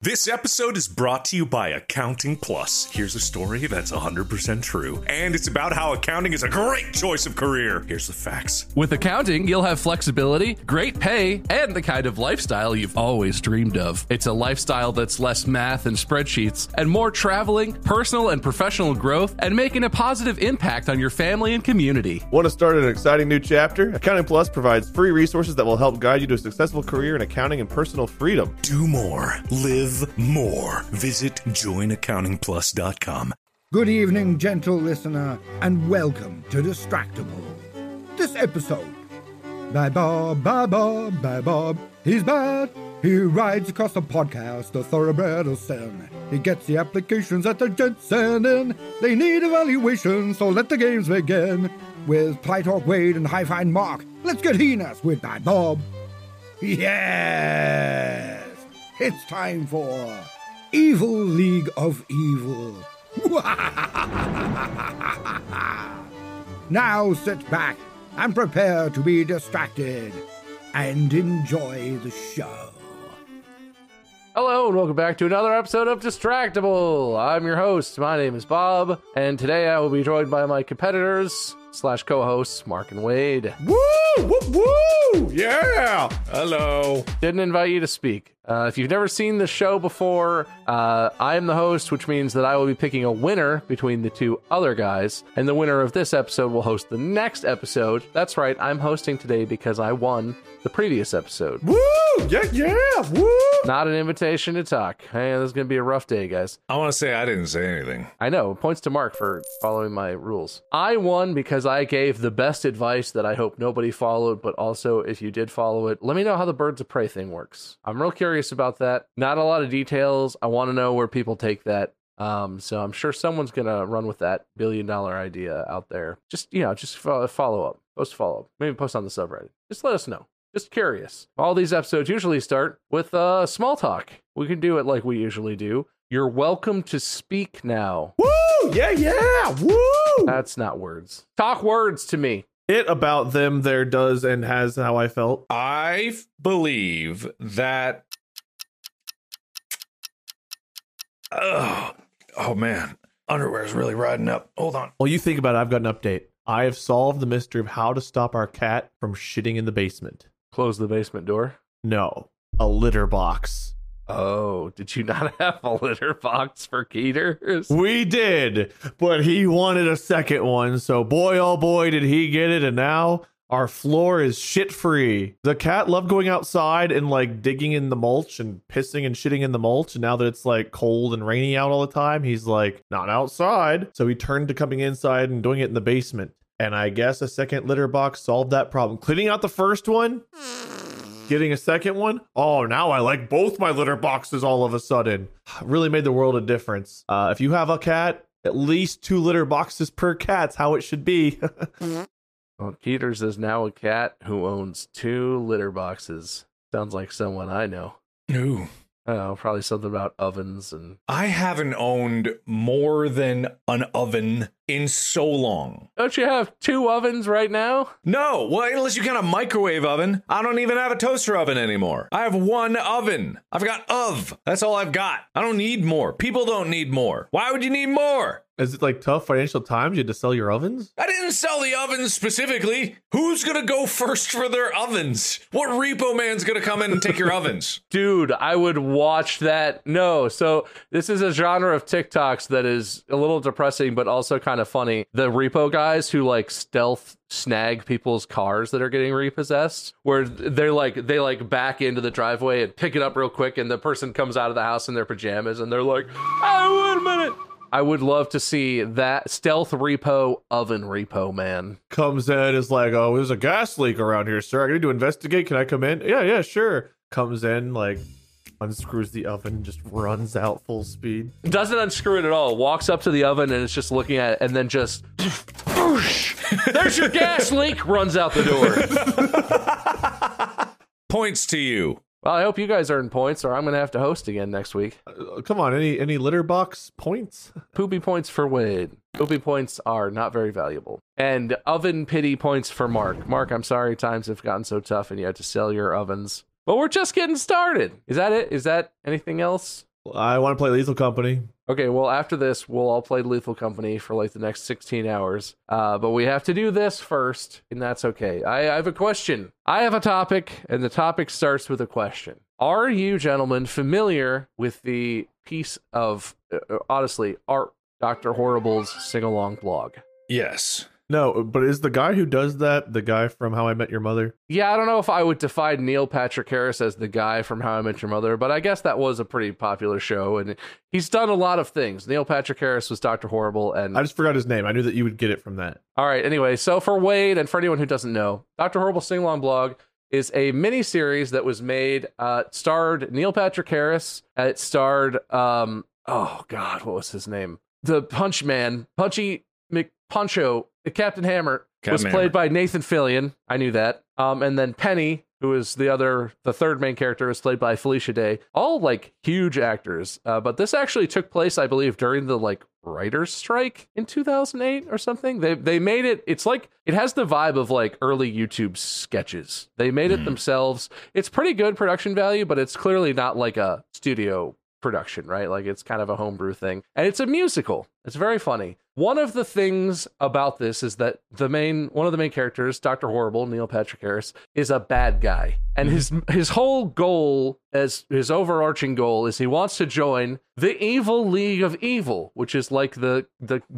This episode is brought to you by Accounting Plus. Here's a story that's 100% true. And it's about how accounting is a great choice of career. Here's the facts. With accounting, you'll have flexibility, great pay, and the kind of lifestyle you've always dreamed of. It's a lifestyle that's less math and spreadsheets, and more traveling, personal and professional growth, and making a positive impact on your family and community. Want to start an exciting new chapter? Accounting Plus provides free resources that will help guide you to a successful career in accounting and personal freedom. Do more. Live more. Visit joinaccountingplus.com. Good evening, gentle listener, and welcome to Distractable. This episode, by Bob, he's bad. He rides across the podcast, the thoroughbred of sin. He gets the applications that the gents send in. They need evaluation, so let the games begin. With Plytalk Wade and Hi-Fi Mark, let's get heinous with Bad Bob. Yes! It's time for Evil League of Evil. Now sit back and prepare to be distracted and enjoy the show. Hello, and welcome back to another episode of Distractable. I'm your host. My name is Bob, and today I will be joined by my competitors / co-hosts, Mark and Wade. Woo! Woo! Woo! Yeah! Hello. Didn't invite you to speak. If you've never seen the show before, I am the host, which means that I will be picking a winner between the two other guys, and the winner of this episode will host the next episode. That's right, I'm hosting today because I won the previous episode. Woo! Yeah! Woo! Not an invitation to talk. Hey, this is going to be a rough day, guys. I want to say I didn't say anything. I know, points to Mark for following my rules. I won because I gave the best advice that I hope nobody followed, but also if you did follow it, let me know how the Birds of Prey thing works. I'm real curious about that. Not a lot of details. I want to know where people take that. So I'm sure someone's going to run with that $1 billion idea out there. Just follow up. Post follow up. Maybe post on the subreddit. Just let us know. Just curious. All these episodes usually start with small talk. We can do it like we usually do. You're welcome to speak now. Woo! Yeah! Woo! That's not words. Talk words to me. It about them, there, does, and has how I felt. I believe that... Oh man. Underwear is really riding up. Hold on. Well, you think about it, I've got an update. I have solved the mystery of how to stop our cat from shitting in the basement. Close the basement door. No, a litter box. Oh, did you not have a litter box for Keeters? We did, but he wanted a second one, so boy, oh boy, did he get it, and now our floor is shit-free. The cat loved going outside and, like, digging in the mulch and pissing and shitting in the mulch, and now that it's, like, cold and rainy out all the time, he's, like, not outside. So he turned to coming inside and doing it in the basement. And I guess a second litter box solved that problem. Cleaning out the first one, getting a second one. Oh, now I like both my litter boxes all of a sudden. Really made the world a difference. If you have a cat, at least 2 litter boxes per cat's how it should be. Well, Keeters is now a cat who owns 2 litter boxes. Sounds like someone I know. Ooh. I don't know, probably something about ovens and... I haven't owned more than an oven in so long. Don't you have 2 ovens right now? No, well, unless you count a microwave oven. I don't even have a toaster oven anymore. I have 1 oven. I've got That's all I've got. I don't need more. People don't need more. Why would you need more? Is it like tough financial times? You had to sell your ovens? I didn't sell the ovens specifically. Who's going to go first for their ovens? What repo man's going to come in and take your ovens? Dude, I would watch that. No, so this is a genre of TikToks that is a little depressing, but also kind of funny. The repo guys who like stealth snag people's cars that are getting repossessed, where they back into the driveway and pick it up real quick, and the person comes out of the house in their pajamas and they're like, oh, wait a minute. I would love to see that stealth repo oven repo man. Comes in, is like, oh, there's a gas leak around here, sir. I need to investigate. Can I come in? Yeah, sure. Comes in, like, unscrews the oven, just runs out full speed. Doesn't unscrew it at all. Walks up to the oven and it's just looking at it, and then just, there's your gas leak. Runs out the door. Points to you. Well, I hope you guys earn points, or I'm going to have to host again next week. Come on, any litter box points? Poopy points for Wade. Poopy points are not very valuable. And oven pity points for Mark. Mark, I'm sorry times have gotten so tough and you had to sell your ovens. But we're just getting started. Is that it? Is that anything else? I want to play Lethal Company. Okay, well, after this, we'll all play Lethal Company for like the next 16 hours. But we have to do this first, and that's okay. I have a question. I have a topic, and the topic starts with a question. Are you gentlemen familiar with the piece of, honestly, art, Dr. Horrible's sing-along blog? Yes. No, but is the guy who does that the guy from How I Met Your Mother? Yeah, I don't know if I would define Neil Patrick Harris as the guy from How I Met Your Mother, but I guess that was a pretty popular show, and he's done a lot of things. Neil Patrick Harris was Dr. Horrible, and I just forgot his name. I knew that you would get it from that. all right, anyway, so for Wade, and for anyone who doesn't know, Dr. Horrible Sing-Along Blog is a mini-series that was made, starred Neil Patrick Harris, it starred, oh god, what was his name? The Punch Man, Punchy McPuncho, Captain Hammer, was played by Nathan Fillion. I knew that. And then Penny, who is the third main character, was played by Felicia Day. All like huge actors. But this actually took place, I believe, during the like writer's strike in 2008 or something. They made it. It's like it has the vibe of like early YouTube sketches. They made it themselves. It's pretty good production value, but it's clearly not like a studio production, right? Like it's kind of a homebrew thing, and it's a musical. It's very funny. One of the things about this is that one of the main characters, Dr. Horrible, Neil Patrick Harris, is a bad guy, and his whole goal, as his overarching goal, is he wants to join the Evil League of Evil, which is like the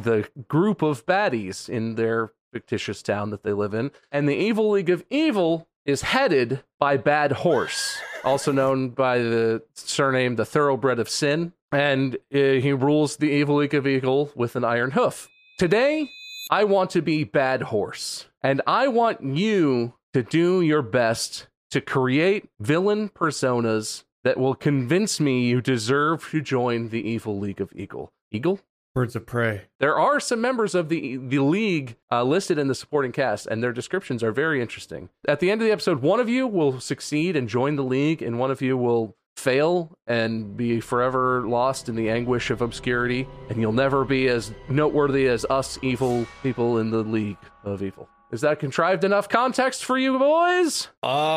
group of baddies in their fictitious town that they live in, and the Evil League of Evil is headed by Bad Horse, also known by the surname the Thoroughbred of Sin, and he rules the Evil League of Evil with an iron hoof. Today, I want to be Bad Horse, and I want you to do your best to create villain personas that will convince me you deserve to join the Evil League of Evil. Eagle? Birds of Prey. There are some members of the league listed in the supporting cast, and their descriptions are very interesting. At the end of the episode, one of you will succeed and join the league, and one of you will fail and be forever lost in the anguish of obscurity, and you'll never be as noteworthy as us evil people in the League of Evil. Is that contrived enough context for you boys?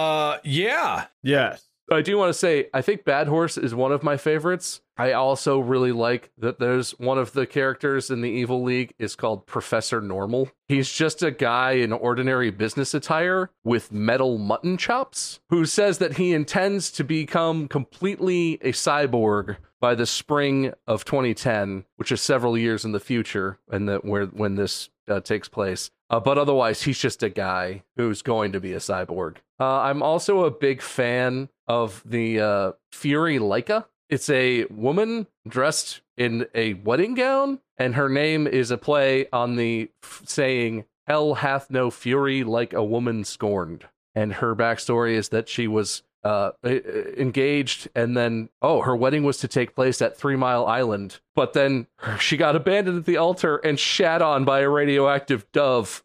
Yeah. Yes. I do want to say, I think Bad Horse is one of my favorites. I also really like that there's one of the characters in the Evil League is called Professor Normal. He's just a guy in ordinary business attire with metal mutton chops who says that he intends to become completely a cyborg by the spring of 2010, which is several years in the future, and when this takes place. But otherwise, he's just a guy who's going to be a cyborg. I'm also a big fan of the Fury Leica. It's a woman dressed in a wedding gown, and her name is a play on the saying, "Hell hath no fury like a woman scorned." And her backstory is that she was engaged, and then her wedding was to take place at 3 Mile Island, but then she got abandoned at the altar and shat on by a radioactive dove.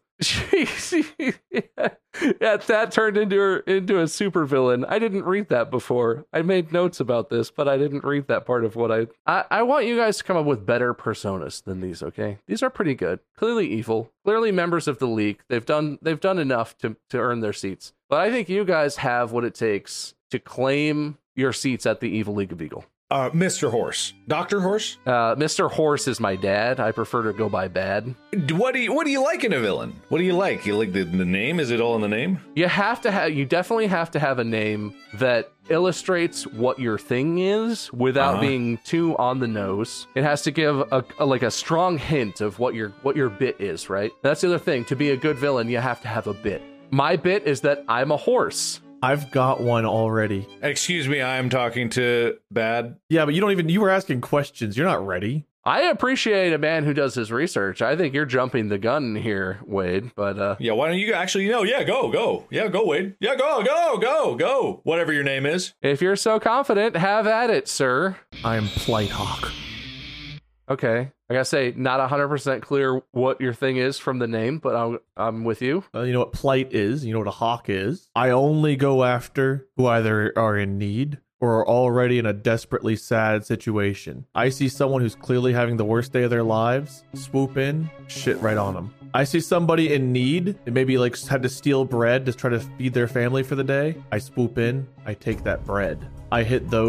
That turned into a supervillain. I didn't read that before. I made notes about this, but I didn't read that part of what I want you guys to come up with better personas than these, okay? These are pretty good. Clearly evil. Clearly members of the League. They've done enough to earn their seats. But I think you guys have what it takes to claim your seats at the Evil League of Evil. Mr. Horse. Dr. Horse? Mr. Horse is my dad. I prefer to go by Bad. What do you like in a villain? What do you like? You like the name? Is it all in the name? You definitely have to have a name that illustrates what your thing is without being too on the nose. It has to give a strong hint of what your bit is, right? That's the other thing. To be a good villain, you have to have a bit. My bit is that I'm a horse. I've got one already. Excuse me, I'm talking to Bad. Yeah, but you were asking questions. You're not ready. I appreciate a man who does his research. I think you're jumping the gun here, Wade, but yeah, why don't you actually, go. Yeah, go, Wade. Yeah, go. Whatever your name is. If you're so confident, have at it, sir. I am Plighthawk. Okay. I gotta say, not 100% clear what your thing is from the name, but I'm with you. You know what plight is. You know what a hawk is. I only go after who either are in need or are already in a desperately sad situation. I see someone who's clearly having the worst day of their lives, swoop in, shit right on them. I see somebody in need and maybe like had to steal bread to try to feed their family for the day. I swoop in, I take that bread. I hit those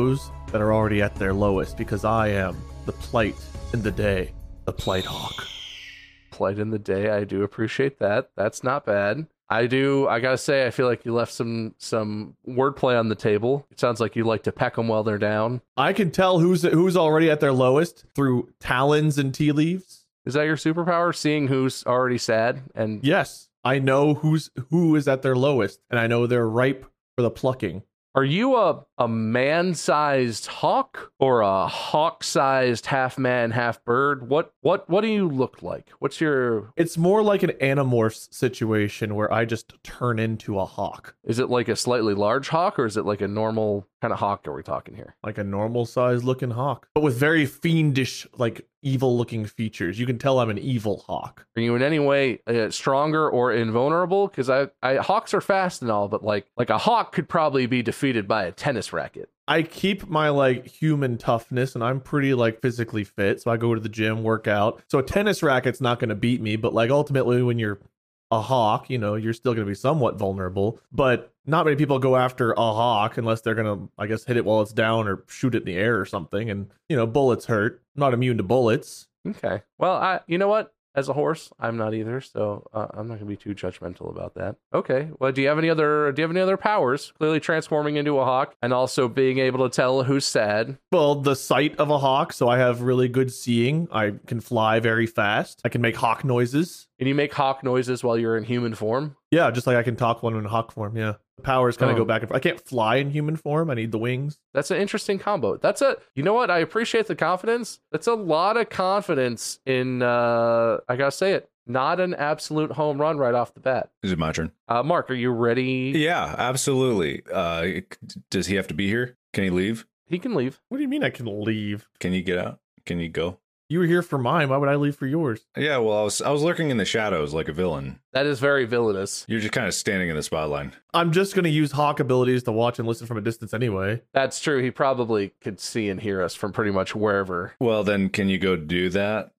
that are already at their lowest because I am the plight in the day, the plight hawk. Plight in the day. I do appreciate that. That's not bad. I gotta say, I feel like you left some wordplay on the table. It sounds like you like to peck them while they're down. I can tell who's already at their lowest through talons and tea leaves. Is that your superpower? Seeing who's already sad? And Yes, I know who is at their lowest, and I know they're ripe for the plucking. are you a man-sized hawk or a hawk-sized half man, half bird? What do you look like? What's your... It's more like an Animorphs situation where I just turn into a hawk. Is it like a slightly large hawk, or is it like a normal kind of hawk are we talking here? Like a normal sized looking hawk, but with very fiendish, like evil looking features. You can tell I'm an evil hawk. Are you in any way stronger or invulnerable? Because I hawks are fast and all, but like a hawk could probably be defeated by a tennis racket. I keep my like human toughness and I'm pretty like physically fit. So I go to the gym, work out. So a tennis racket's not going to beat me, but like ultimately when you're a hawk, you know, you're still going to be somewhat vulnerable, but not many people go after a hawk unless they're going to, I guess, hit it while it's down or shoot it in the air or something. And, you know, bullets hurt. I'm not immune to bullets. Okay. Well, you know what? As a horse, I'm not either, so I'm not gonna be too judgmental about that. Okay. Well, do you have any other powers? Clearly transforming into a hawk and also being able to tell who's sad. Well, the sight of a hawk, so I have really good seeing. I can fly very fast. I can make hawk noises. Can you make hawk noises while you're in human form? Yeah, just like I can talk when I'm in hawk form. Yeah, the powers kind of go back and forth. I can't fly in human form. I need the wings. That's an interesting combo. You know what? I appreciate the confidence. That's a lot of confidence in, I gotta say it, not an absolute home run right off the bat. Is it my turn? Mark, are you ready? Yeah, absolutely. Does he have to be here? Can he leave? He can leave. What do you mean I can leave? Can you get out? Can you go? You were here for mine. Why would I leave for yours? Yeah, well, I was lurking in the shadows like a villain. That is very villainous. You're just kind of standing in the spotlight. I'm just going to use hawk abilities to watch and listen from a distance anyway. That's true. He probably could see and hear us from pretty much wherever. Well, then can you go do that?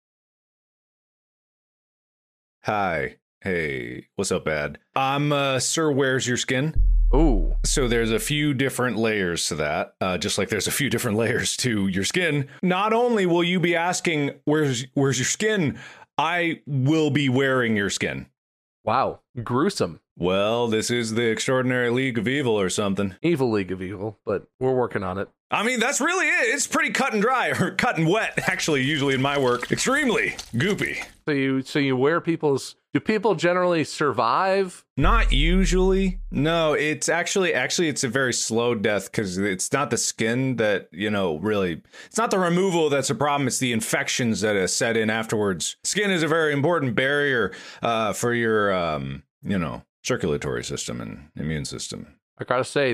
Hi. Hey, what's up, Ad? I'm Sir Where's Your Skin? Ooh. So there's a few different layers to that, just like there's a few different layers to your skin. Not only will you be asking, where's your skin? I will be wearing your skin. Wow. Gruesome. Well, this is the Extraordinary League of Evil or something. Evil League of Evil, but we're working on it. I mean, that's really it. It's pretty cut and dry, or cut and wet, actually, usually in my work. Extremely goopy. So you wear do people generally survive? Not usually. No, it's actually it's a very slow death because it's not the skin that, really, it's not the removal that's a problem. It's the infections that set in afterwards. Skin is a very important barrier for your, circulatory system and immune system. I gotta say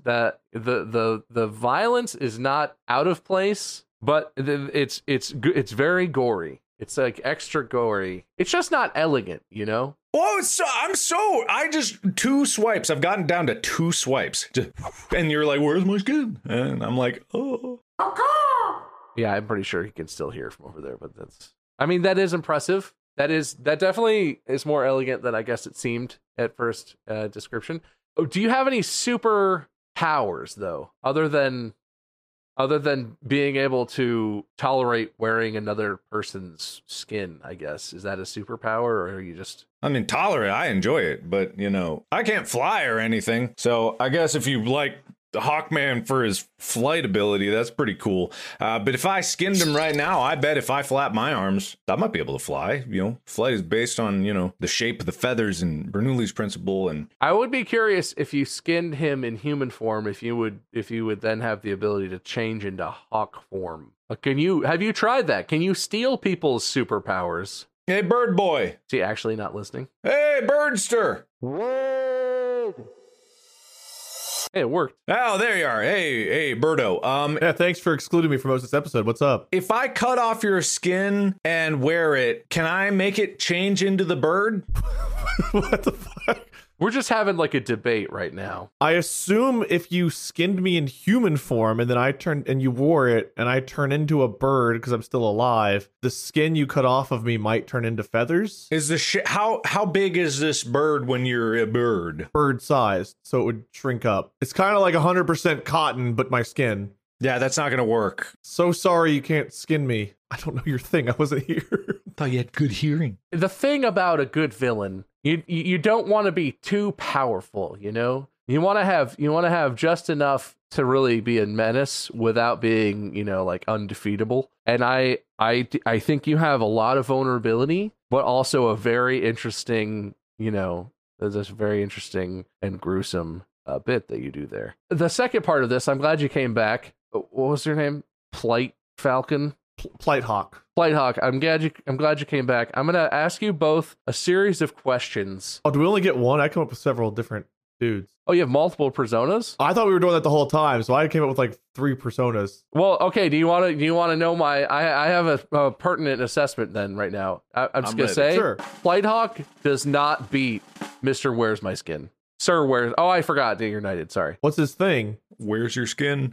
the violence is not out of place, but it's very gory. It's like extra gory. It's just not elegant, you know? Oh, I just 2 swipes. I've gotten down to 2 swipes. And you're like, where's my skin? And I'm like, oh. Yeah, I'm pretty sure he can still hear from over there, but that is impressive. That definitely is more elegant than I guess it seemed at first description. Oh, do you have any super powers though, other than being able to tolerate wearing another person's skin? I guess, is that a superpower, or are you just? I mean, tolerate. I enjoy it, but I can't fly or anything. So I guess if you like the Hawkman for his flight ability, that's pretty cool. But if I skinned him right now, I bet if I flap my arms, I might be able to fly. Flight is based on, the shape of the feathers and Bernoulli's principle. And I would be curious if you skinned him in human form, if you would then have the ability to change into hawk form. Have you tried that? Can you steal people's superpowers? Hey, bird boy. Is he actually not listening? Hey, birdster. Hey, it worked. Oh, there you are. Hey, Birdo. Yeah, thanks for excluding me from most of this episode. What's up? If I cut off your skin and wear it, can I make it change into the bird? What the fuck? We're just having like a debate right now. I assume if you skinned me in human form and then you wore it and I turn into a bird because I'm still alive, the skin you cut off of me might turn into feathers. Is the how big is this bird when you're a bird? Bird sized, so it would shrink up. It's kind of like 100% cotton, but my skin. Yeah, that's not gonna work. So sorry you can't skin me. I don't know your thing. I wasn't here. Thought you had good hearing. The thing about a good villain, you don't want to be too powerful, you know? You want to have just enough to really be a menace without being, like undefeatable. And I think you have a lot of vulnerability, but also a very interesting, there's this very interesting and gruesome bit that you do there. The second part of this, I'm glad you came back. What was your name? Plight Falcon? Plighthawk. Plighthawk, I'm glad you came back. I'm gonna ask you both a series of questions. Oh, do we only get one? I come up with several different dudes. Oh, you have multiple personas? I thought we were doing that the whole time, so I came up with like 3 personas. Well, okay. Do you want to know my? I have a pertinent assessment then right now. I'm just gonna say, sure. Plighthawk does not beat Mr. Where's My Skin? Sir, where's? Oh, I forgot. Day United. Sorry. What's his thing? Where's your skin?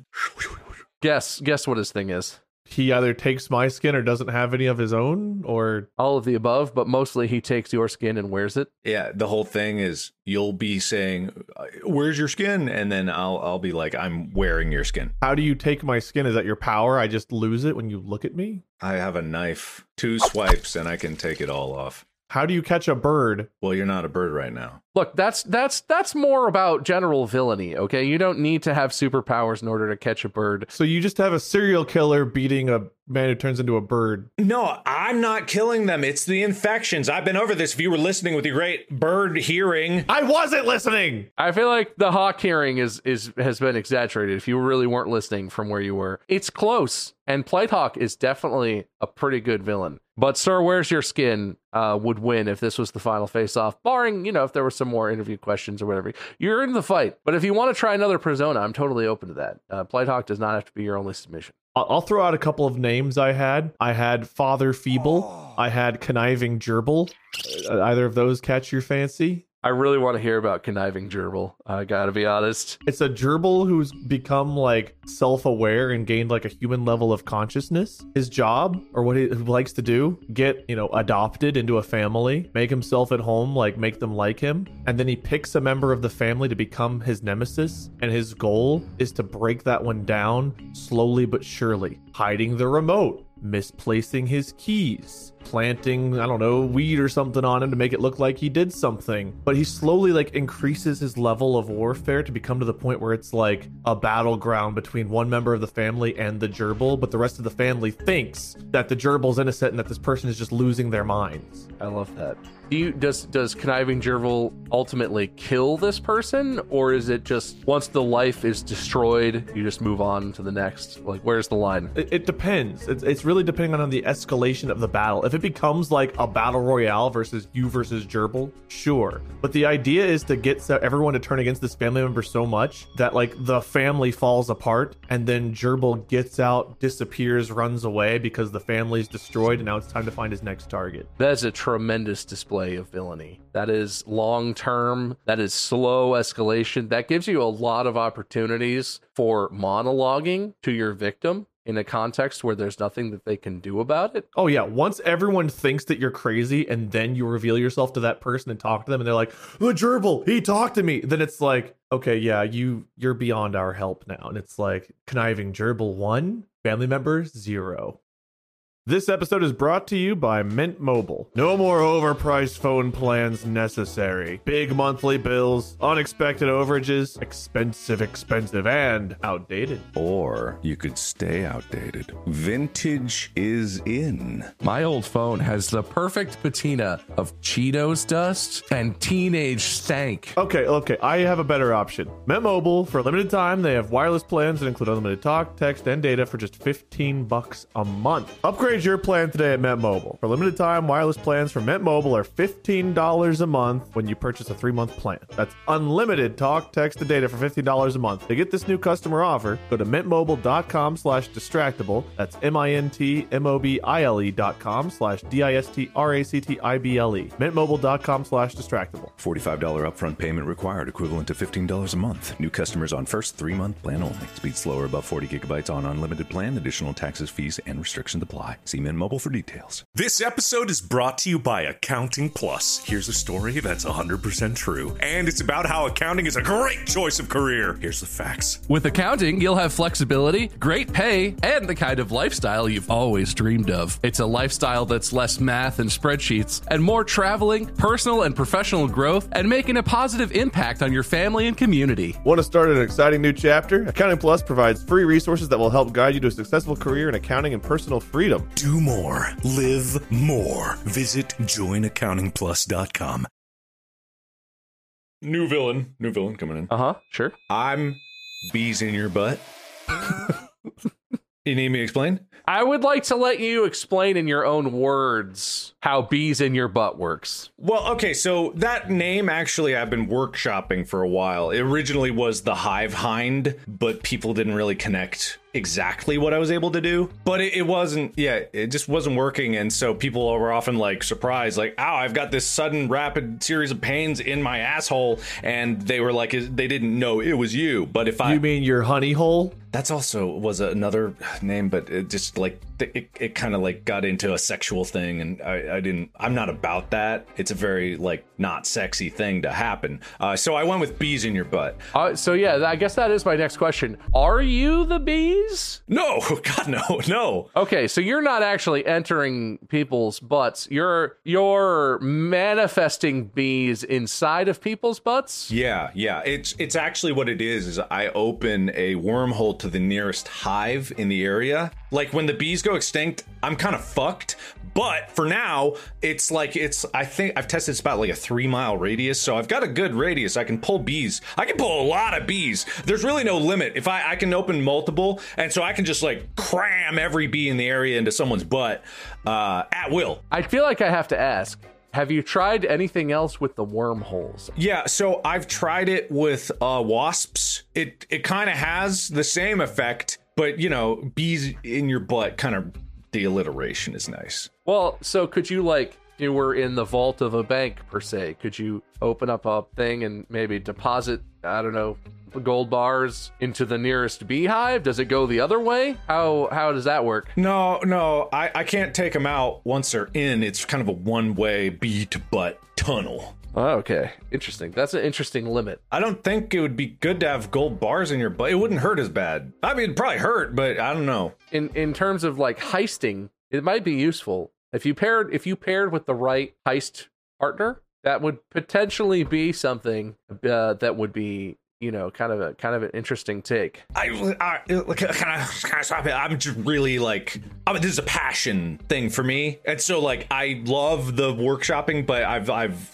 Guess what his thing is. He either takes my skin or doesn't have any of his own, or all of the above, but mostly he takes your skin and wears it. Yeah, the whole thing is you'll be saying, "Where's your skin?" and then I'll be like, "I'm wearing your skin." How do you take my skin? Is that your power? I just lose it when you look at me? I have a knife, 2 swipes, and I can take it all off. How do you catch a bird? Well, you're not a bird right now. Look, that's more about general villainy, okay? You don't need to have superpowers in order to catch a bird. So you just have a serial killer beating a man who turns into a bird. No, I'm not killing them. It's the infections. I've been over this. If you were listening with your great bird hearing. I wasn't listening! I feel like the hawk hearing has been exaggerated if you really weren't listening from where you were. It's close, and Plighthawk is definitely a pretty good villain. But Sir, Where's Your Skin would win if this was the final face-off, barring, if there were some more interview questions or whatever. You're in the fight. But if you want to try another persona, I'm totally open to that. Plighthawk does not have to be your only submission. I'll throw out a couple of names I had. I had Father Feeble. I had Conniving Gerbil. Either of those catch your fancy? I really want to hear about Conniving Gerbil. I gotta be honest. It's a gerbil who's become like self-aware and gained like a human level of consciousness. His job, or what he likes to do, get, adopted into a family, make himself at home, like make them like him. And then he picks a member of the family to become his nemesis. And his goal is to break that one down slowly but surely, hiding the remote, misplacing his keys, planting, weed or something on him to make it look like he did something. But he slowly increases his level of warfare to become to the point where it's like a battleground between one member of the family and the gerbil, but the rest of the family thinks that the gerbil's innocent and that this person is just losing their minds. I love that. Does Conniving Gerbil ultimately kill this person, or is it just once the life is destroyed, you just move on to the next? Like, where's the line? It depends. It's really depending on the escalation of the battle. If it becomes like a battle royale versus you versus gerbil, sure. But the idea is to get everyone to turn against this family member so much that the family falls apart, and then gerbil gets out, disappears, runs away because the family's destroyed, and now it's time to find his next target. That's a tremendous display of villainy. That is long term. That is slow escalation. That gives you a lot of opportunities for monologuing to your victim in a context where there's nothing that they can do about it. Oh yeah, once everyone thinks that you're crazy and then you reveal yourself to that person and talk to them and they're like, the gerbil, he talked to me. Then it's like, okay, yeah, you're beyond our help now. And it's like, Conniving Gerbil 1, family members 0. This episode is brought to you by Mint Mobile. No more overpriced phone plans necessary. Big monthly bills, unexpected overages, expensive, and outdated. Or you could stay outdated. Vintage is in. My old phone has the perfect patina of Cheetos dust and teenage stank. Okay, I have a better option. Mint Mobile, for a limited time, they have wireless plans that include unlimited talk, text, and data for just $15 a month. Upgrade your plan today at Mint Mobile. For a limited time, wireless plans from Mint Mobile are $15 a month when you purchase a 3-month plan. That's unlimited talk, text, and data for $15 a month. To get this new customer offer, go to mintmobile.com/distractible. That's mintmobile.com/distractible. mintmobile.com/distractible. $45 upfront payment required, equivalent to $15 a month. New customers on first 3-month plan only. Speed slower above 40 gigabytes on unlimited plan. Additional taxes, fees, and restrictions apply. See Mint Mobile for details. This episode is brought to you by Accounting Plus. Here's a story that's 100% true. And it's about how accounting is a great choice of career. Here's the facts. With accounting, you'll have flexibility, great pay, and the kind of lifestyle you've always dreamed of. It's a lifestyle that's less math and spreadsheets, and more traveling, personal and professional growth, and making a positive impact on your family and community. Want to start an exciting new chapter? Accounting Plus provides free resources that will help guide you to a successful career in accounting and personal freedom. Do more. Live more. Visit joinaccountingplus.com. New villain coming in. Sure. I'm bees in your butt. You need me to explain? I would like to let you explain in your own words how bees in your butt works. Well, okay, so that name actually I've been workshopping for a while. It originally was the Hive Hind, but people didn't really connect exactly what I was able to do. But it wasn't, it just wasn't working. And so people were often like surprised, like, ow, I've got this sudden rapid series of pains in my asshole. And they were like, they didn't know it was you. But if You mean your honey hole? That's also was another name, but it just like it kind of like got into a sexual thing, and I'm not about that. It's a very like not sexy thing to happen. So I went with bees in your butt. So yeah, I guess that is my next question. Are you the bees? No, God, no. Okay, so you're not actually entering people's butts. You're manifesting bees inside of people's butts? Yeah. It's actually what it is I open a wormhole to the nearest hive in the area. Like when the bees go extinct, I'm kind of fucked. But for now, I think I've tested it's about like a 3-mile radius. So I've got a good radius. I can pull bees. I can pull a lot of bees. There's really no limit. If I can open multiple, and so I can just like cram every bee in the area into someone's butt at will. I feel like I have to ask, have you tried anything else with the wormholes? Yeah, so I've tried it with wasps. It kind of has the same effect, but bees in your butt, kind of the alliteration is nice. Well, so could you you were in the vault of a bank per se, could you open up a thing and maybe deposit, I don't know, gold bars into the nearest beehive? Does it go the other way? How does that work? No, I can't take them out once they're in. It's kind of a one-way bee to butt tunnel. Oh, okay, interesting. That's an interesting limit. I don't think it would be good to have gold bars in your butt. It wouldn't hurt as bad. I mean, it'd probably hurt, but I don't know. In terms of like heisting, it might be useful if you paired with the right heist partner. That would potentially be something that would be kind of an interesting take. Can I stop it? I'm just really this is a passion thing for me, and so like I love the workshopping, but I've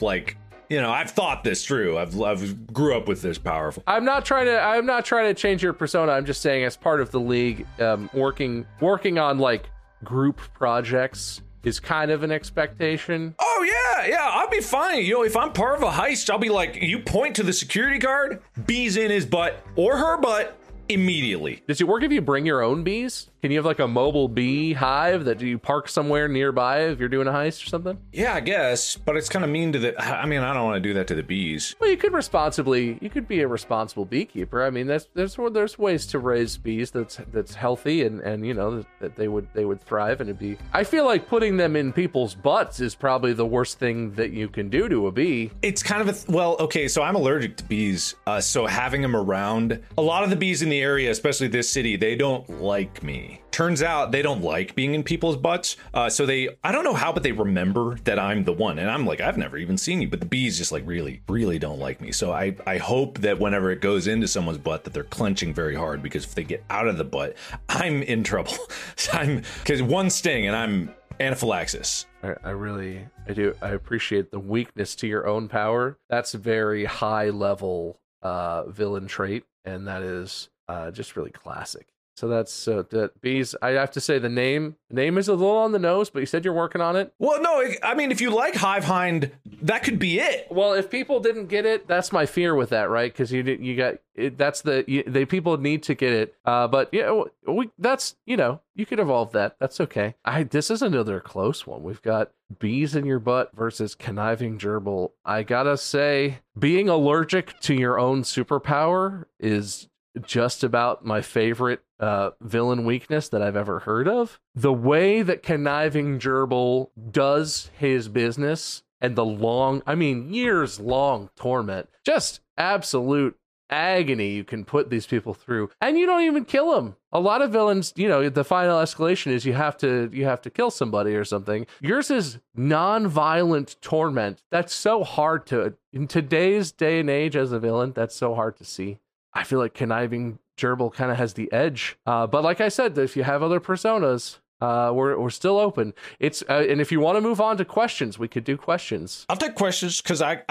thought this through. I've grew up with this powerful. I'm not trying to change your persona. I'm just saying, as part of the league, working on like group projects is kind of an expectation. Oh yeah, I'll be fine. If I'm part of a heist, I'll be like, you point to the security guard, bees in his butt or her butt immediately. Does it work if you bring your own bees? Can you have like a mobile bee hive that you park somewhere nearby if you're doing a heist or something? Yeah, I guess, but it's kind of mean to I don't want to do that to the bees. Well, you could be a responsible beekeeper. I mean, there's ways to raise bees that's healthy and that they would thrive, and I feel like putting them in people's butts is probably the worst thing that you can do to a bee. It's kind of okay, so I'm allergic to bees, so having them around, a lot of the bees in the area, especially this city, they don't like me. Turns out they don't like being in people's butts. So I don't know how, but they remember that I'm the one. And I'm like, I've never even seen you. But the bees just like really, really don't like me. So I hope that whenever it goes into someone's butt that they're clenching very hard, because if they get out of the butt, I'm in trouble. Because one sting and I'm anaphylaxis. I do. I appreciate the weakness to your own power. That's a very high level villain trait. And that is just really classic. So that's that bees. I have to say the name is a little on the nose, but you said you're working on it. Well, no, I mean, if you like Hive Hind, that could be it. Well, if people didn't get it, that's my fear with that, right? Because you got it. That's the people need to get it. But yeah, that's you could evolve that. That's okay. This is another close one. We've got bees in your butt versus conniving gerbil. I gotta say, being allergic to your own superpower is just about my favorite villain weakness that I've ever heard of. The way that Conniving Gerbil does his business and the years long torment, just absolute agony you can put these people through, and you don't even kill them. A lot of villains, the final escalation is you have to kill somebody or something. Yours is non-violent torment. That's so hard to, in today's day and age as a villain, that's so hard to see. I feel like Conniving Gerbil kind of has the edge. But like I said, if you have other personas, we're still open. It's and if you want to move on to questions, we could do questions. I'll take questions because I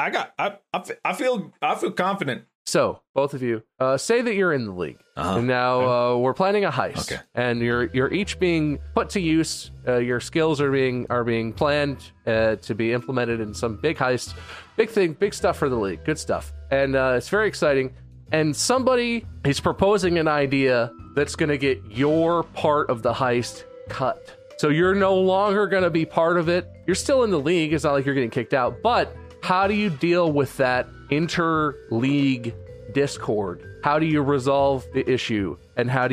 feel confident. So both of you, say that you're in the league, and now we're planning a heist, and you're each being put to use. Your skills are being planned to be implemented in some big heist, big stuff for the league, good stuff, and it's very exciting. And somebody is proposing an idea that's going to get your part of the heist cut. So you're no longer going to be part of it. You're still in the league. It's not like you're getting kicked out. But how do you deal with that inter-league discord? How do you resolve the issue? And what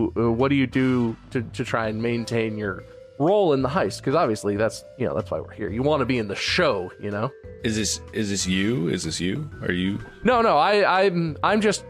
do you do to try and maintain your role in the heist? Because obviously that's why we're here. You want to be in the show, Is this you? Are you? No, I'm just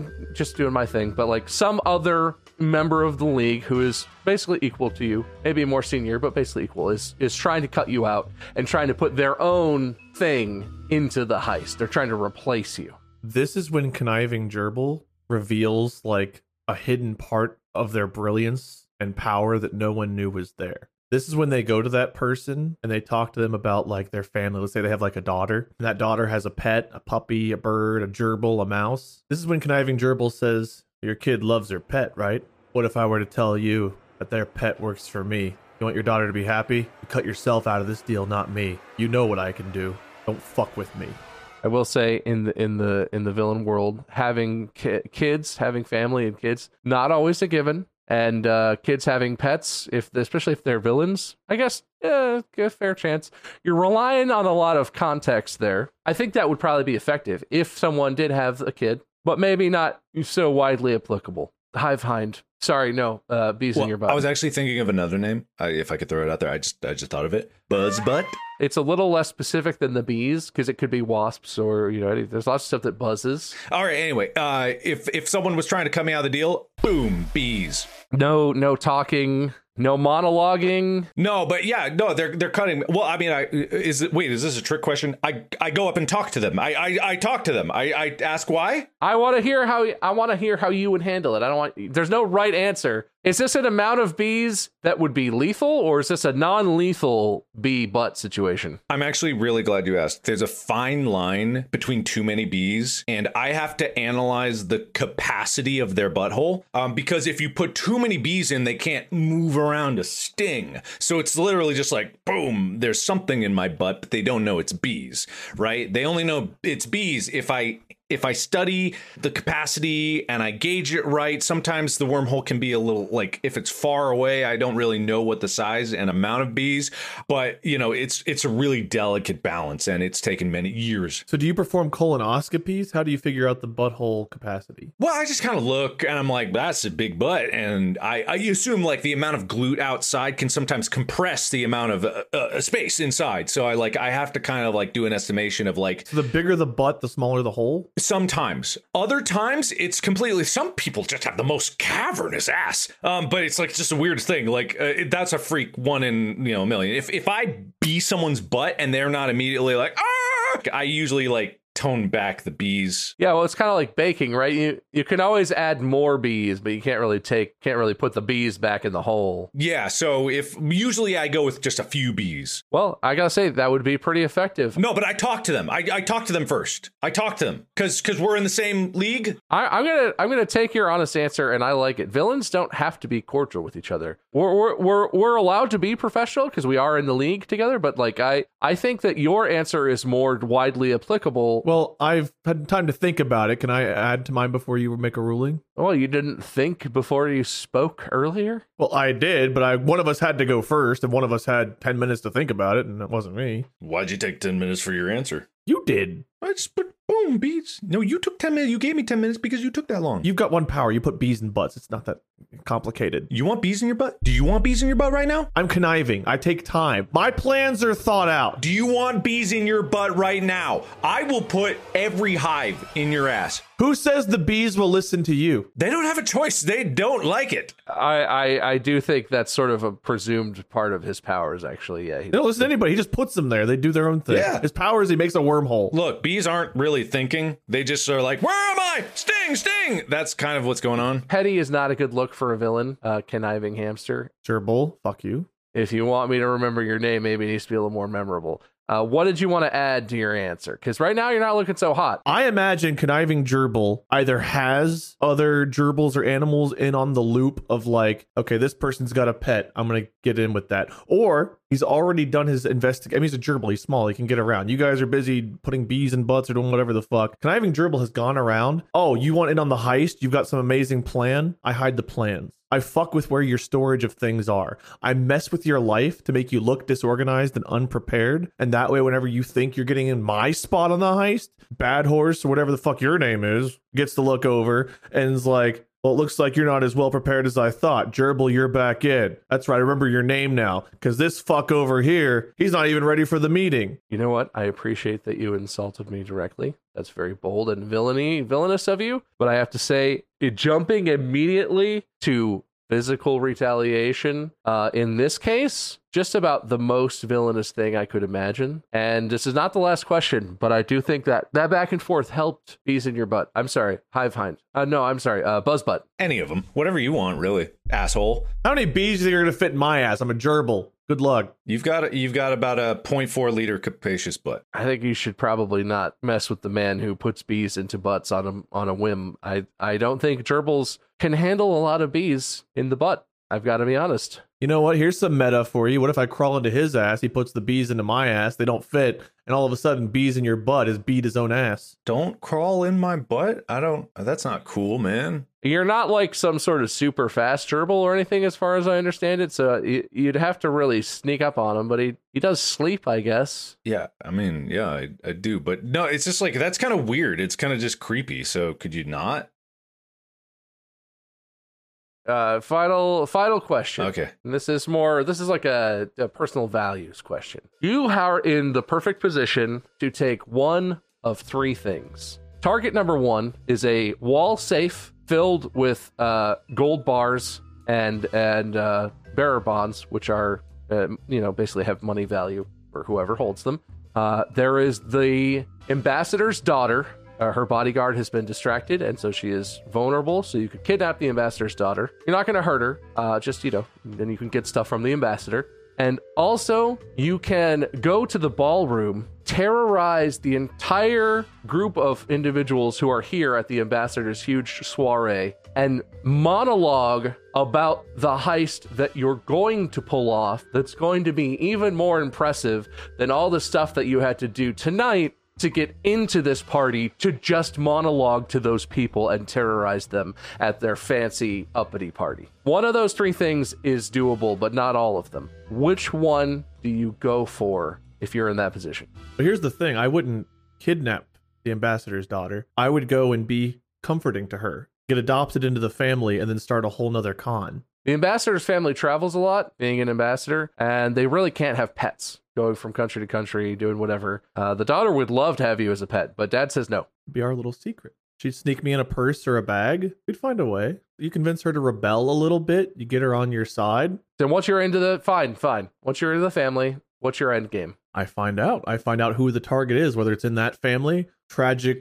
doing my thing. But like some other member of the league who is basically equal to you, maybe more senior, but basically equal, is trying to cut you out and trying to put their own thing into the heist. They're trying to replace you. This is when Conniving Gerbil reveals like a hidden part of their brilliance and power that no one knew was there. This is when they go to that person and they talk to them about like their family. Let's say they have like a daughter, and that daughter has a pet, a puppy, a bird, a gerbil, a mouse. This is when Conniving Gerbil says, your kid loves their pet, right? What if I were to tell you that their pet works for me? You want your daughter to be happy? You cut yourself out of this deal, not me. You know what I can do. Don't fuck with me. I will say in the villain world, having kids, having family and kids, not always a given. And kids having pets, especially if they're villains, I guess, a fair chance. You're relying on a lot of context there. I think that would probably be effective if someone did have a kid, but maybe not so widely applicable. Hive Hind. Sorry, no, bees in your butt. I was actually thinking of another name. If I could throw it out there, I just thought of it. Buzzbutt. It's a little less specific than the bees because it could be wasps or there's lots of stuff that buzzes. All right. Anyway, if someone was trying to cut me out of the deal, boom, bees. No talking. No monologuing. No, but yeah, no, they're cutting. Well, I mean, is this a trick question? I go up and talk to them. I talk to them. I ask why. I want to hear how you would handle it. There's no right answer. Is this an amount of bees that would be lethal, or is this a non-lethal bee butt situation? I'm actually really glad you asked. There's a fine line between too many bees, and I have to analyze the capacity of their butthole. Because if you put too many bees in, they can't move around to sting. So it's literally just like, boom, there's something in my butt, but they don't know it's bees, right? They only know it's bees if I study the capacity and I gauge it right. Sometimes the wormhole can be a little, like, if it's far away, I don't really know what the size and amount of bees, but it's a really delicate balance, and it's taken many years. So do you perform colonoscopies? How do you figure out the butthole capacity? Well, I just kind of look and I'm like, that's a big butt. And I assume like the amount of glute outside can sometimes compress the amount of space inside. So I have to kind of like do an estimation of like. So the bigger the butt, the smaller the hole? Sometimes. Other times, it's completely. Some people just have the most cavernous ass. But it's like just a weird thing. Like that's a freak one in a million. If I bee someone's butt and they're not immediately like, ah, I usually like tone back the bees. Yeah, well, it's kind of like baking, right? You can always add more bees, but you can't really put the bees back in the hole. Yeah, so usually I go with just a few bees. Well, I gotta say that would be pretty effective. No, but I talk to them. I talk to them first. I talk to them because we're in the same league. I'm gonna take your honest answer, and I like it. Villains don't have to be cordial with each other. We're allowed to be professional because we are in the league together. But like I think that your answer is more widely applicable. Well, I've had time to think about it. Can I add to mine before you make a ruling? Well, you didn't think before you spoke earlier? Well, I did, but one of us had to go first, and one of us had 10 minutes to think about it, and it wasn't me. Why'd you take 10 minutes for your answer? You did. I just put boom. bees. No, you took 10 minutes. You gave me 10 minutes because you took that long. You've got one power. You put bees in butts. It's not that complicated. You want bees in your butt? Do you want bees in your butt right now? I'm conniving. I take time. My plans are thought out. Do you want bees in your butt right now? I will put every hive in your ass. Who says the bees will listen to you? They don't have a choice. They don't like it. I do think that's sort of a presumed part of his powers, actually. Yeah. They don't listen to anybody. He just puts them there. They do their own thing. Yeah. His power is he makes a wormhole. Look, bees aren't really thinking. They just are like, where am I? Sting, sting. That's kind of what's going on. Petty is not a good look for a villain, conniving hamster. Gerbil, fuck you. If you want me to remember your name, maybe it needs to be a little more memorable. What did you want to add to your answer? Because right now you're not looking so hot. I imagine conniving gerbil either has other gerbils or animals in on the loop of like, okay, this person's got a pet. I'm going to get in with that. Or he's already done his investigation. I mean, he's a gerbil. He's small. He can get around. You guys are busy putting bees in butts or doing whatever the fuck. Conniving gerbil has gone around. Oh, you want in on the heist? You've got some amazing plan. I hide the plans. I fuck with where your storage of things are. I mess with your life to make you look disorganized and unprepared. And that way, whenever you think you're getting in my spot on the heist, Bad Horse or whatever the fuck your name is gets to look over and is like, well, it looks like you're not as well prepared as I thought. Gerbil, you're back in. That's right. I remember your name now. Because this fuck over here, he's not even ready for the meeting. You know what? I appreciate that you insulted me directly. That's very bold and villainous of you. But I have to say, jumping immediately to physical retaliation, in this case, just about the most villainous thing I could imagine. And this is not the last question, but I do think that back and forth helped bees in your butt. I'm sorry, hive hind. No, I'm sorry, buzz butt. Any of them. Whatever you want, really. Asshole. How many bees do you think are going to fit in my ass? I'm a gerbil. Good luck. You've got about a 0.4 liter capacious butt. I think you should probably not mess with the man who puts bees into butts on a whim. I don't think gerbils can handle a lot of bees in the butt. I've got to be honest. You know what? Here's some meta for you. What if I crawl into his ass? He puts the bees into my ass. They don't fit. And all of a sudden, bees in your butt is beat his own ass. Don't crawl in my butt? That's not cool, man. You're not like some sort of super fast gerbil or anything as far as I understand it. So you'd have to really sneak up on him. But he does sleep, I guess. Yeah, I mean, yeah, I do. But no, it's just like, that's kind of weird. It's kind of just creepy. So could you not? Final question. Okay. And this is like a personal values question. You are in the perfect position to take one of three things. Target number one is a wall safe filled with gold bars and bearer bonds, which are basically have money value for whoever holds them. There is the ambassador's daughter. Her bodyguard has been distracted, and so she is vulnerable. So you could kidnap the ambassador's daughter. You're not going to hurt her. Then you can get stuff from the ambassador. And also, you can go to the ballroom, terrorize the entire group of individuals who are here at the ambassador's huge soiree, and monologue about the heist that you're going to pull off that's going to be even more impressive than all the stuff that you had to do tonight to get into this party, to just monologue to those people and terrorize them at their fancy uppity party. One of those three things is doable, but not all of them. Which one do you go for if you're in that position? But here's the thing. I wouldn't kidnap the ambassador's daughter. I would go and be comforting to her, get adopted into the family, and then start a whole nother con. The ambassador's family travels a lot, being an ambassador, and they really can't have pets. Going from country to country, doing whatever. The daughter would love to have you as a pet, but dad says no. It'd be our little secret. She'd sneak me in a purse or a bag. We'd find a way. You convince her to rebel a little bit. You get her on your side. Then once you're into the... Fine. Once you're into the family, what's your end game? I find out who the target is, whether it's in that family. Tragic,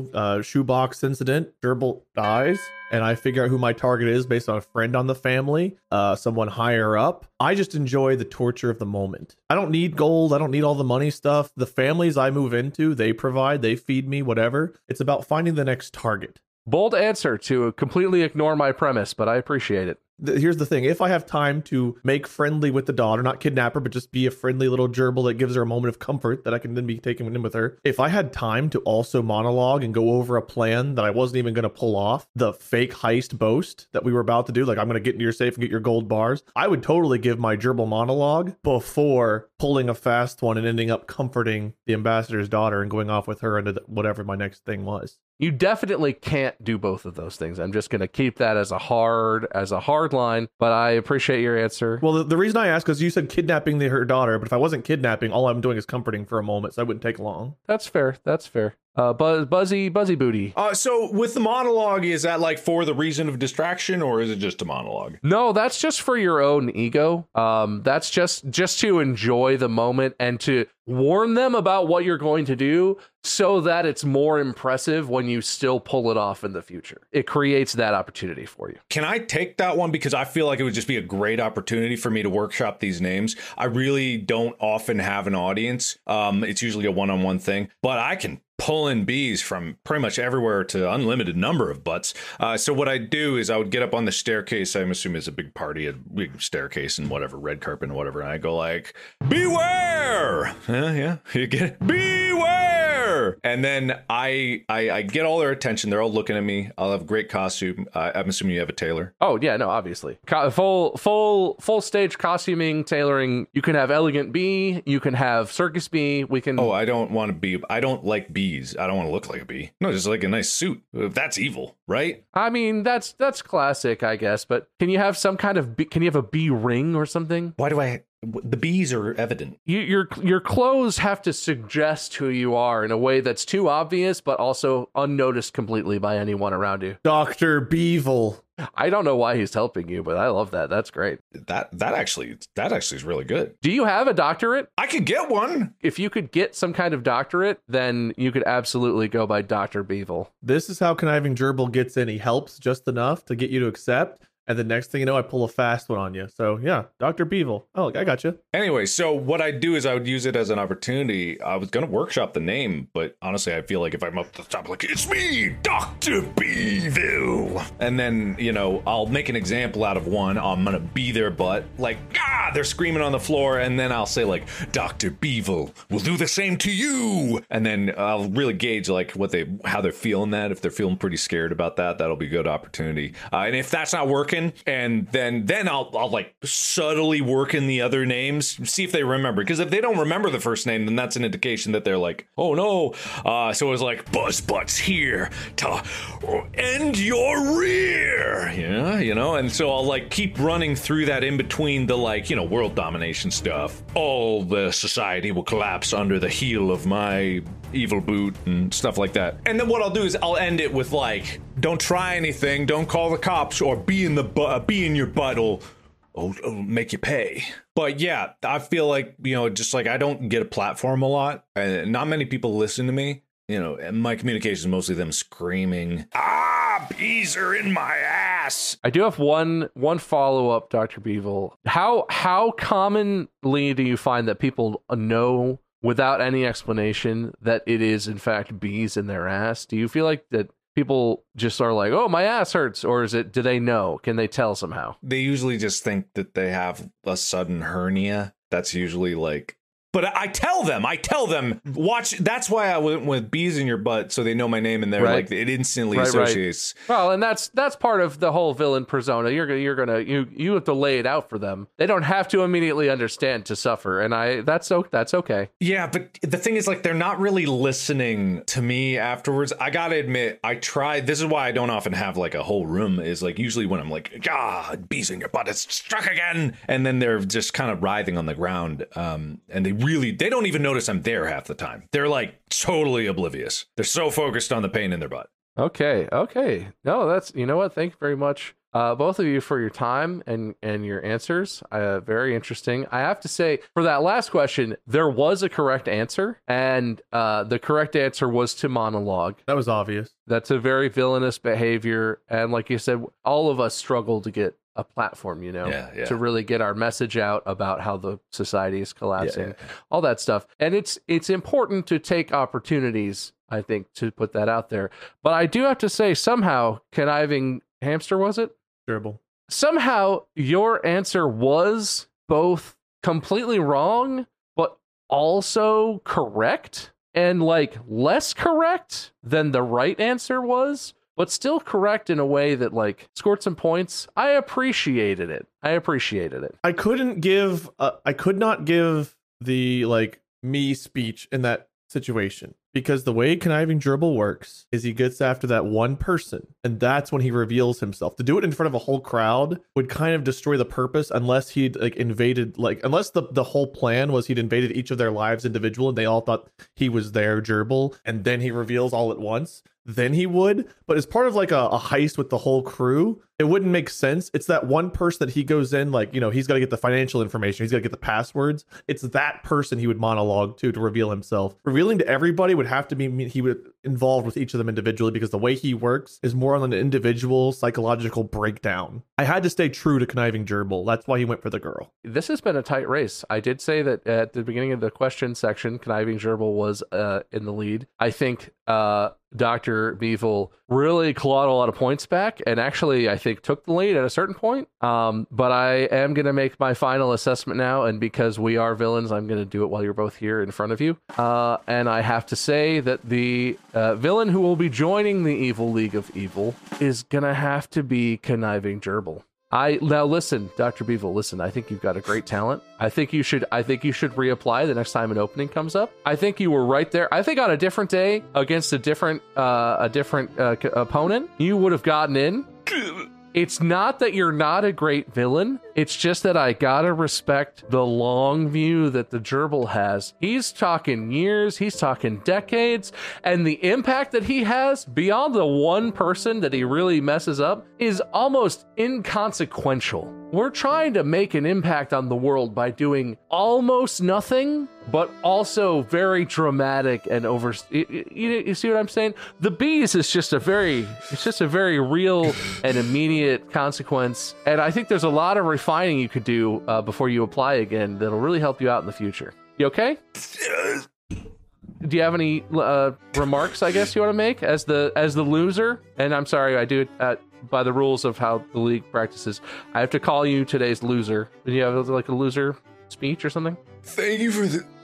shoebox incident. Gerbil dies. And I figure out who my target is based on a friend on the family, someone higher up. I just enjoy the torture of the moment. I don't need gold. I don't need all the money stuff. The families I move into, they provide, they feed me, whatever. It's about finding the next target. Bold answer to completely ignore my premise, but I appreciate it. here's the thing. If I have time to make friendly with the daughter, not kidnap her, but just be a friendly little gerbil that gives her a moment of comfort that I can then be taken in with her. If I had time to also monologue and go over a plan that I wasn't even going to pull off, the fake heist boast that we were about to do, like I'm going to get into your safe and get your gold bars, I would totally give my gerbil monologue before pulling a fast one and ending up comforting the ambassador's daughter and going off with her into whatever my next thing was. You definitely can't do both of those things. I'm just going to keep that as a hard line, but I appreciate your answer. Well, the reason I asked is you said kidnapping her daughter, but if I wasn't kidnapping, all I'm doing is comforting for a moment, so I wouldn't take long. That's fair. Buzzy Booty. So with the monologue, is that like for the reason of distraction, or is it just a monologue? No, that's just for your own ego. That's just to enjoy the moment and to warn them about what you're going to do so that it's more impressive when you still pull it off in the future. It creates that opportunity for you. Can I take that one? Because I feel like it would just be a great opportunity for me to workshop these names. I really don't often have an audience. It's usually a one-on-one thing, but I can pull in bees from pretty much everywhere to unlimited number of butts. So what I do is I would get up on the staircase. I'm assuming it's a big party, a big staircase and whatever, red carpet and whatever. And I go like, beware! Yeah, you get it? Beware! And then I get all their attention. They're all looking at me. I'll have a great costume. I'm assuming you have a tailor. Oh yeah, no, obviously. Full stage costuming, tailoring. You can have elegant bee. You can have circus bee. We can. Oh, I don't like bees. I don't want to look like a bee. No, just like a nice suit. That's evil, right? I mean, that's classic, I guess. But can you have some kind of can you have a bee ring or something? Why do the bees are evident. Your clothes have to suggest who you are in a way that's too obvious, but also unnoticed completely by anyone around you. Dr. Beevil. I don't know why he's helping you, but I love that. That's great. That actually is really good. Do you have a doctorate? I could get one. If you could get some kind of doctorate, then you could absolutely go by Dr. Beevil. This is how Conniving Gerbil gets in. He helps just enough to get you to accept. And the next thing you know, I pull a fast one on you. So yeah, Dr. Beevil. Oh, I got you. Anyway, so what I do is I would use it as an opportunity. I was going to workshop the name, but honestly, I feel like if I'm up to the top, like, it's me, Dr. Beevil. And then, I'll make an example out of one. I'm going to be their butt. Like, they're screaming on the floor. And then I'll say like, Dr. Beevil will do the same to you. And then I'll really gauge like how they're feeling that. If they're feeling pretty scared about that, that'll be a good opportunity. And if that's not working, and then I'll like subtly work in the other names, see if they remember. Because if they don't remember the first name, then that's an indication that they're like, oh no. So it was like, Buzzbut's here to end your rear. Yeah, and so I'll like keep running through that in between the like, world domination stuff. All the society will collapse under the heel of my evil boot and stuff like that. And then what I'll do is I'll end it with like, don't try anything, don't call the cops, or be in your butt will make you pay. But yeah, I feel like, just like I don't get a platform a lot, and not many people listen to me. And my communication is mostly them screaming, bees are in my ass. I do have one follow-up, Dr. Beevil. How commonly do you find that people know without any explanation that it is in fact bees in their ass? Do you feel like that people just are like, oh, my ass hurts? Or do they know? Can they tell somehow? They usually just think that they have a sudden hernia. That's usually like, but I tell them, watch. That's why I went with bees in your butt, so they know my name, and they're like, it instantly associates. Right. Well, and that's part of the whole villain persona. You have to lay it out for them. They don't have to immediately understand to suffer, and that's okay. Yeah, but the thing is, like, they're not really listening to me afterwards. I gotta admit, I tried. This is why I don't often have like a whole room. Is like usually when I'm like, bees in your butt, it's struck again, and then they're just kind of writhing on the ground, and they don't even notice I'm there half the time. They're like totally oblivious. They're so focused on the pain in their butt. Okay. No, that's, what? Thank you very much, both of you, for your time and your answers. Very interesting. I have to say, for that last question, there was a correct answer, and the correct answer was to monologue. That was obvious. That's a very villainous behavior, and like you said, all of us struggle to get a platform, to really get our message out about how the society is collapsing, all that stuff. And it's important to take opportunities, I think, to put that out there. But I do have to say, somehow, Conniving Hamster, was it? Gerbil. somehow your answer was both completely wrong, but also correct, and like less correct than the right answer was, but still correct in a way that like scored some points. I appreciated it. I could not give the like me speech in that situation, because the way Conniving Gerbil works is he gets after that one person, and that's when he reveals himself. To do it in front of a whole crowd would kind of destroy the purpose, unless he'd like invaded, like unless the whole plan was he'd invaded each of their lives individually and they all thought he was their gerbil, and then he reveals all at once. Then he would, but as part of like a heist with the whole crew, it wouldn't make sense. It's that one person that he goes in, like, you know, he's got to get the financial information, he's got to get the passwords. It's that person he would monologue to reveal himself. Revealing to everybody would have to be he would involved with each of them individually, because the way he works is more on an individual psychological breakdown. I had to stay true to Conniving Gerbil. That's why he went for the girl. This has been a tight race. I did say that at the beginning of the question section, Conniving Gerbil was in the lead. I think Dr. Beevil really clawed a lot of points back, and actually I think took the lead at a certain point. But I am going to make my final assessment now, and because we are villains, I'm going to do it while you're both here in front of you. And I have to say that the villain who will be joining the Evil League of Evil is going to have to be Conniving Gerbil. Now listen, Dr. Beevil, listen, I think you've got a great talent. I think you should reapply the next time an opening comes up. I think you were right there. I think on a different day against a different opponent, you would have gotten in. It's not that you're not a great villain. It's just that I gotta respect the long view that the gerbil has. He's talking years, he's talking decades, and the impact that he has beyond the one person that he really messes up is almost inconsequential. We're trying to make an impact on the world by doing almost nothing, but also very dramatic and over. You see what I'm saying? The bees is just a very real and immediate consequence, and I think there's a lot of refining you could do before you apply again that'll really help you out in the future. You okay? Do you have any remarks, I guess, you want to make as the loser? And I'm sorry, I do it by the rules of how the league practices. I have to call you today's loser. Do you have like a loser speech or something? Thank you for the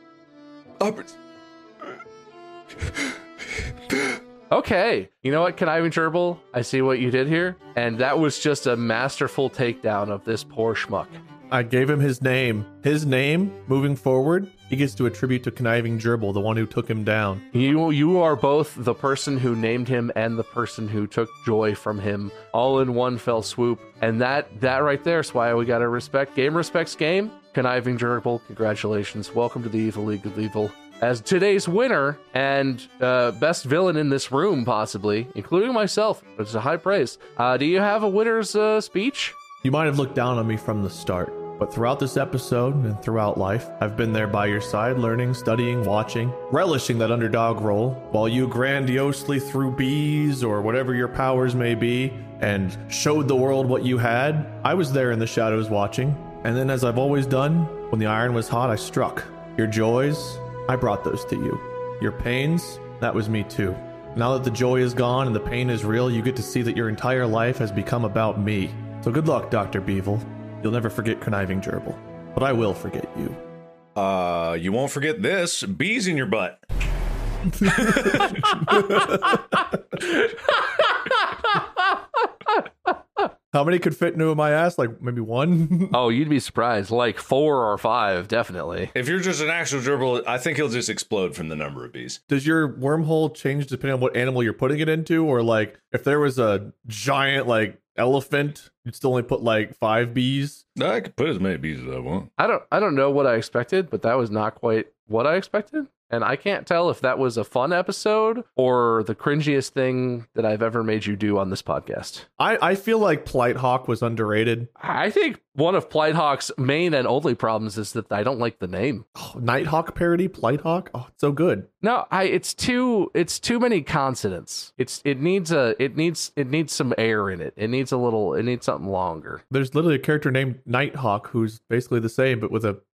Okay, you know what, Conniving Gerbil? I see what you did here, and that was just a masterful takedown of this poor schmuck. I gave him his name. His name, moving forward, he gets to attribute to Conniving Gerbil, the one who took him down. You are both the person who named him and the person who took joy from him, all in one fell swoop. And that right there is why we gotta respect. Game respects game. Conniving Gerbil, congratulations. Welcome to the Evil League of Evil. As today's winner and best villain in this room, possibly, including myself, which is a high praise. Do you have a winner's speech? You might have looked down on me from the start, but throughout this episode and throughout life, I've been there by your side, learning, studying, watching, relishing that underdog role, while you grandiosely threw bees or whatever your powers may be, and showed the world what you had. I was there in the shadows watching, and then as I've always done, when the iron was hot, I struck. Your joys, I brought those to you. Your pains, that was me too. Now that the joy is gone and the pain is real, you get to see that your entire life has become about me. So good luck, Dr. Beevil. You'll never forget Conniving Gerbil, but I will forget you. You won't forget this. Bees in your butt. How many could fit into my ass? Like maybe one? Oh, you'd be surprised. Like 4 or 5, definitely. If you're just an actual gerbil, I think he'll just explode from the number of bees. Does your wormhole change depending on what animal you're putting it into? Or like if there was a giant like elephant, you'd still only put like 5 bees? No, I could put as many bees as I want. I don't know what I expected, but that was not quite what I expected. And I can't tell if that was a fun episode or the cringiest thing that I've ever made you do on this podcast. I feel like Plighthawk was underrated. I think one of Plighthawk's main and only problems is that I don't like the name. Oh, Nighthawk parody, Plighthawk? Oh, it's so good. No, it's too many consonants. It needs some air in it. It needs something longer. There's literally a character named Nighthawk who's basically the same, but with a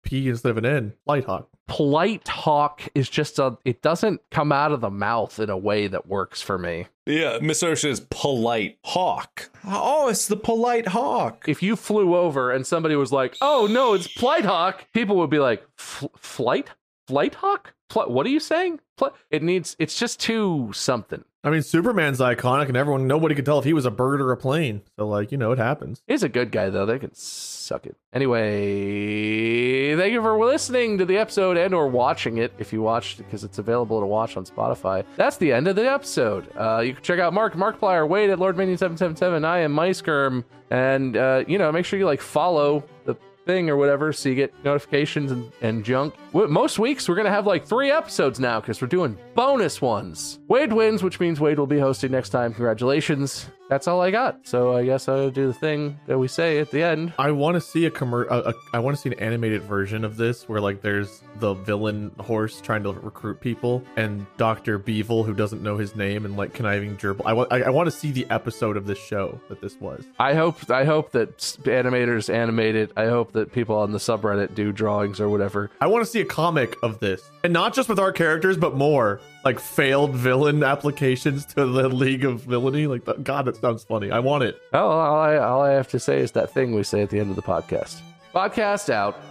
P instead of an N. Flight Hawk. Polite Hawk is just it doesn't come out of the mouth in a way that works for me. Yeah, Miss Osha's polite hawk. Oh, it's the polite hawk. If you flew over and somebody was like, oh no, it's Flight Hawk, people would be like, Flight Hawk? What are you saying? It's just too something. I mean, Superman's iconic, and nobody could tell if he was a bird or a plane. So, like, it happens. He's a good guy, though. They can suck it. Anyway, thank you for listening to the episode and or watching it if you watched, because it's available to watch on Spotify. That's the end of the episode. You can check out Markiplier, Wade at LordMinion777. I am MySkerm. And, make sure you, follow the thing or whatever so you get notifications and junk. Most weeks we're gonna have 3 episodes now because we're doing bonus ones. Wade wins, which means Wade will be hosting next time. Congratulations. That's all I got. So I guess I'll do the thing that we say at the end. I want to see I want to see an animated version of this where there's the villain horse trying to recruit people and Dr. Beevil who doesn't know his name and conniving gerbil. I want to see the episode of this show that this was. I hope that animators animate it. I hope that people on the subreddit do drawings or whatever. I want to see a comic of this, and not just with our characters, but more failed villain applications to the League of Villainy. God, that sounds funny. I want it. Oh, all I have to say is that thing we say at the end of the podcast. Podcast out.